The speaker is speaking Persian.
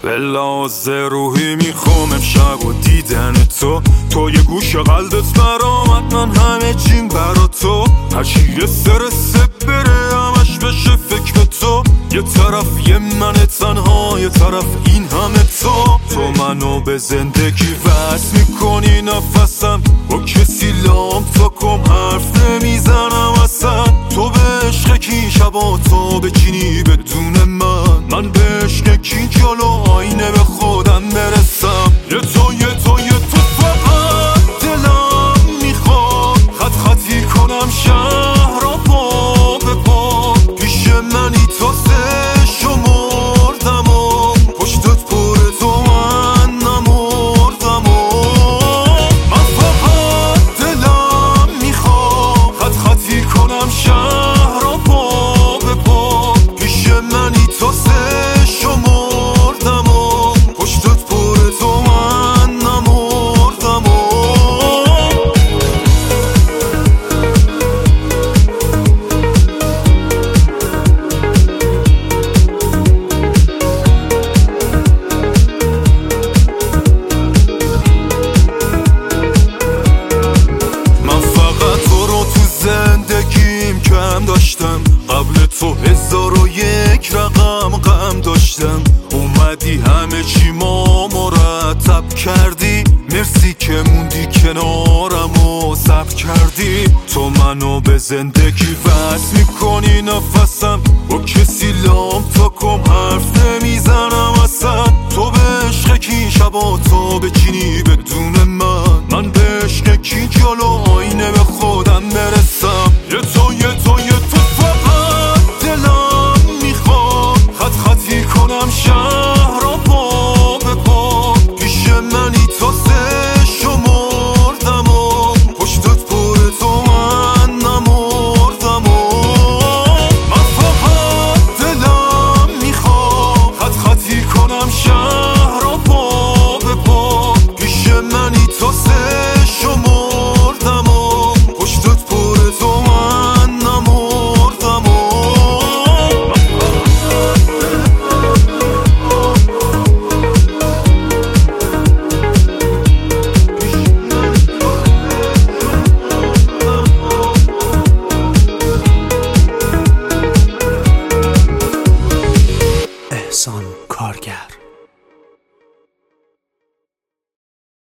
به لحاظ روحی میخوام امشب و دیدن تو یه گوش قلبت برآمد، من همه چیم برا تو. هرچی یه سرسه بره همش بشه فکر به تو. یه طرف یه من تنها، یه طرف این همه تو منو به زندگی وصل میکنی نفسم. با کسی لام تا کم حرف نمیزنم اصلا. تو به عشق کی شبا تو بچینی بدون من به عشق کی جلو آینه به خودم برسم. یه تو فقط دلم میخواد خط خطی کنم شهر را پا به پا. پیش منی تا سه شمردم و پشتت پر تو من نمردم و من فقط دلم میخواد خط خطی کنم شهر را پا به پا. پیش منی تا سه شمردم و پشتت پر تو من نمردم و من فقط تو رو تو زندگیم کم داشتم. قبل تو 1001 رقم غم داشتم. اومدی همه چی ما مرتب کردی. مرسی که موندی کنارم و صبر کردی. تو منو به زندگی وصل میکنی نفسم. با کسی لام تا کم حرف نمیزنم اصلا. تو به عشق کی شبا تو بچینی